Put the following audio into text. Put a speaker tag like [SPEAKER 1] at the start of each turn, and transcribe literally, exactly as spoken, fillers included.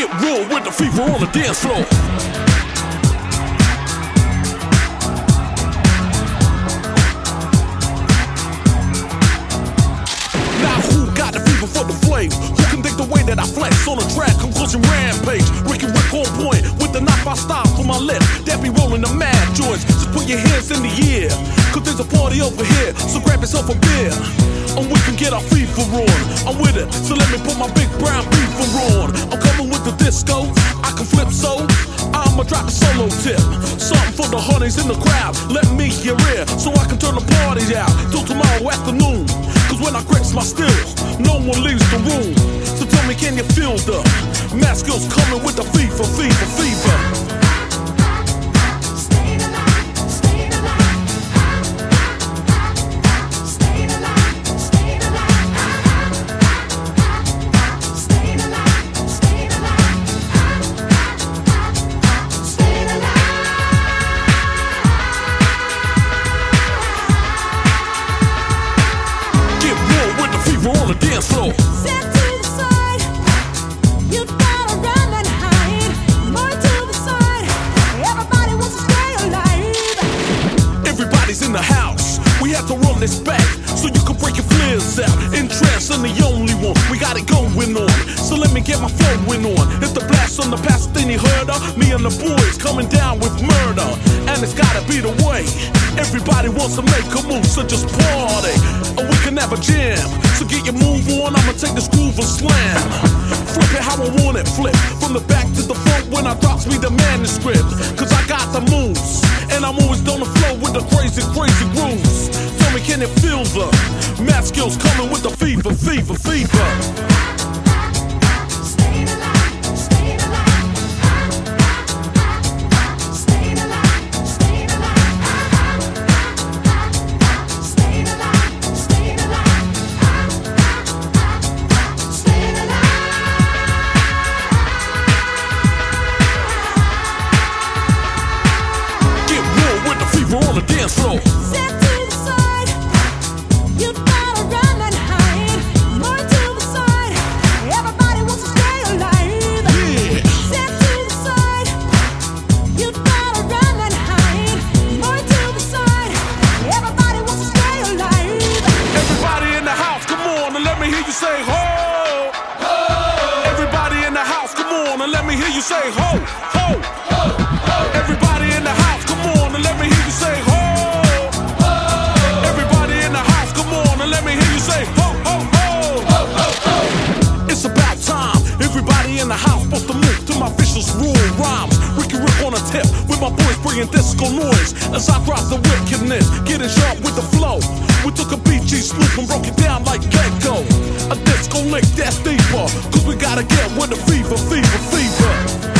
[SPEAKER 1] Get raw with the fever on the dance floor. Now who got the fever for the flame? Who can think the way that I flex on the track? Conclusion rampage. Ricky Rick on point with the knife I style for my lip. That be rolling the mad joints. Just put your hands in the air, cause there's a party over here. So grab yourself a beer, and we can get our fever on. I'm with it, so let me put my big brown beaver on. I'm coming with the disco, I can flip so I'ma drop a solo tip. Something for the honeys in the crowd. Let me hear it, so I can turn the party out till tomorrow afternoon. Cause when I grips my stills, no one leaves the room. So tell me, can you feel the mask skills coming with the fever, fever, fever? On the dance floor.
[SPEAKER 2] Step to the side, you gotta run and hide. More to the side, everybody wants to stay alive.
[SPEAKER 1] Everybody's in the house, we have to run this back so you can break your flares out. In trance, I'm the only one, we got it going on. So let me get my flowing on. It's the blast on the past, then you heard of me and the boys coming down with murder. And it's gotta be the way. Everybody wants to make a move, so just party, or we can have a jam. So get your move on, I'ma take this groove and slam. Flip it how I want it, flip from the back to the front when I drops me the manuscript. Cause I got the moves, and I'm always on the flow with the crazy, crazy grooves. Tell me, can you feel the math skills coming with the fever, fever, fever? On the dance floor.
[SPEAKER 2] Step to the side, you gotta run and hide. More to the side, everybody wants to stay alive.
[SPEAKER 1] Yeah.
[SPEAKER 2] Step to the side, you gotta run and hide. More to the side, everybody wants to stay alive.
[SPEAKER 1] Everybody in the house, come on and let me hear you say ho. Ho. Everybody in the house, come on and let me hear you say ho, ho, ho, ho. Everybody in the house, come on and let me hear you say ho, ho. Everybody in the house, come on and let me hear you say ho, ho, ho, ho, ho, ho. It's about time. Everybody in the house supposed to move to my vicious rule rhymes. Ricky Rick on a tip with my boys bringing disco noise as I drop the wickedness, getting sharp with the flow. We took a B G swoop and broke it down like Gecko. A disco lick that's deeper, cause we gotta get with the fever, fever, fever.